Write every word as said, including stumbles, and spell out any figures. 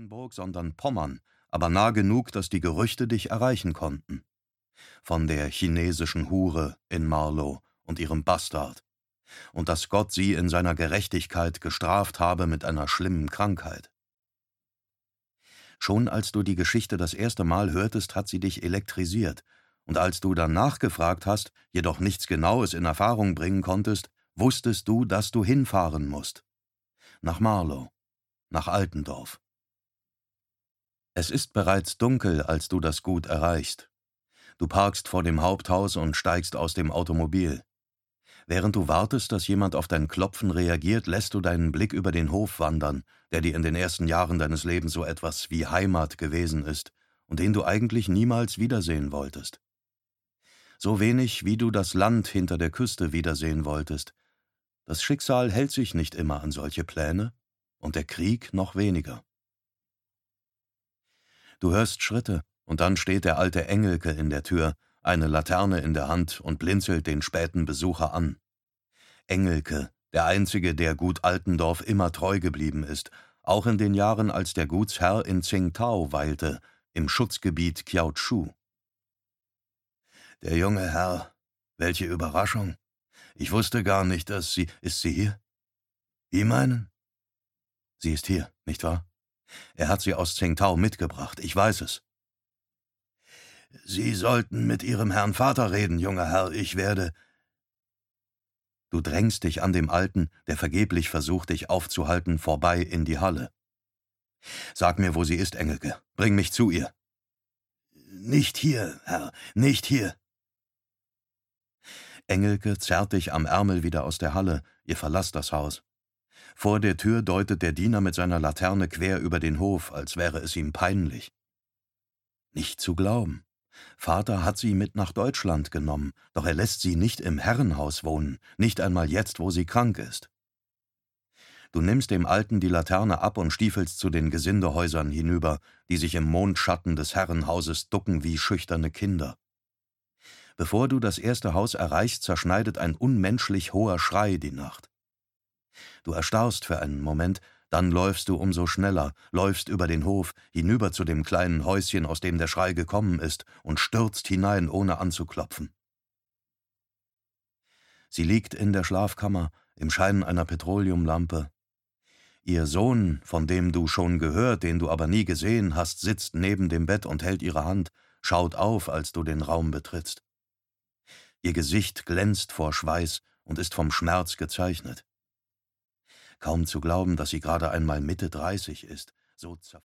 Mecklenburg, sondern Pommern, aber nah genug, dass die Gerüchte dich erreichen konnten. Von der chinesischen Hure in Marlow und ihrem Bastard. Und dass Gott sie in seiner Gerechtigkeit gestraft habe mit einer schlimmen Krankheit. Schon als du die Geschichte das erste Mal hörtest, hat sie dich elektrisiert, und als du dann nachgefragt hast, jedoch nichts Genaues in Erfahrung bringen konntest, wusstest du, dass du hinfahren musst. Nach Marlow, nach Altendorf. Es ist bereits dunkel, als du das Gut erreichst. Du parkst vor dem Haupthaus und steigst aus dem Automobil. Während du wartest, dass jemand auf dein Klopfen reagiert, lässt du deinen Blick über den Hof wandern, der dir in den ersten Jahren deines Lebens so etwas wie Heimat gewesen ist und den du eigentlich niemals wiedersehen wolltest. So wenig, wie du das Land hinter der Küste wiedersehen wolltest. Das Schicksal hält sich nicht immer an solche Pläne und der Krieg noch weniger. Du hörst Schritte, und dann steht der alte Engelke in der Tür, eine Laterne in der Hand und blinzelt den späten Besucher an. Engelke, der Einzige, der Gut Altendorf immer treu geblieben ist, auch in den Jahren, als der Gutsherr in Tsingtao weilte, im Schutzgebiet Kiaotschu. Der junge Herr, welche Überraschung. Ich wusste gar nicht, dass Sie... Ist sie hier? Wie meinen? Sie ist hier, nicht wahr? Er hat sie aus Tsingtao mitgebracht, ich weiß es. Sie sollten mit Ihrem Herrn Vater reden, junger Herr, ich werde... Du drängst dich an dem Alten, der vergeblich versucht, dich aufzuhalten, vorbei in die Halle. Sag mir, wo sie ist, Engelke. Bring mich zu ihr. Nicht hier, Herr, nicht hier. Engelke zerrt dich am Ärmel wieder aus der Halle, ihr verlasst das Haus. Vor der Tür deutet der Diener mit seiner Laterne quer über den Hof, als wäre es ihm peinlich. Nicht zu glauben. Vater hat sie mit nach Deutschland genommen, doch er lässt sie nicht im Herrenhaus wohnen, nicht einmal jetzt, wo sie krank ist. Du nimmst dem Alten die Laterne ab und stiefelst zu den Gesindehäusern hinüber, die sich im Mondschatten des Herrenhauses ducken wie schüchterne Kinder. Bevor du das erste Haus erreichst, zerschneidet ein unmenschlich hoher Schrei die Nacht. Du erstarrst für einen Moment, dann läufst du umso schneller, läufst über den Hof, hinüber zu dem kleinen Häuschen, aus dem der Schrei gekommen ist, und stürzt hinein, ohne anzuklopfen. Sie liegt in der Schlafkammer, im Schein einer Petroleumlampe. Ihr Sohn, von dem du schon gehört, den du aber nie gesehen hast, sitzt neben dem Bett und hält ihre Hand, schaut auf, als du den Raum betrittst. Ihr Gesicht glänzt vor Schweiß und ist vom Schmerz gezeichnet. Kaum zu glauben, dass sie gerade einmal Mitte dreißig ist, so